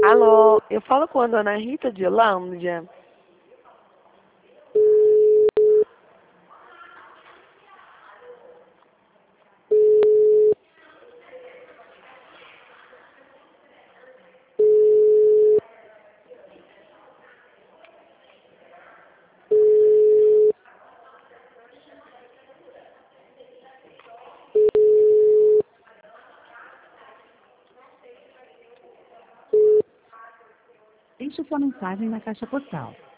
Alô, eu falo com a dona Rita de Holândia. Deixe sua mensagem na caixa postal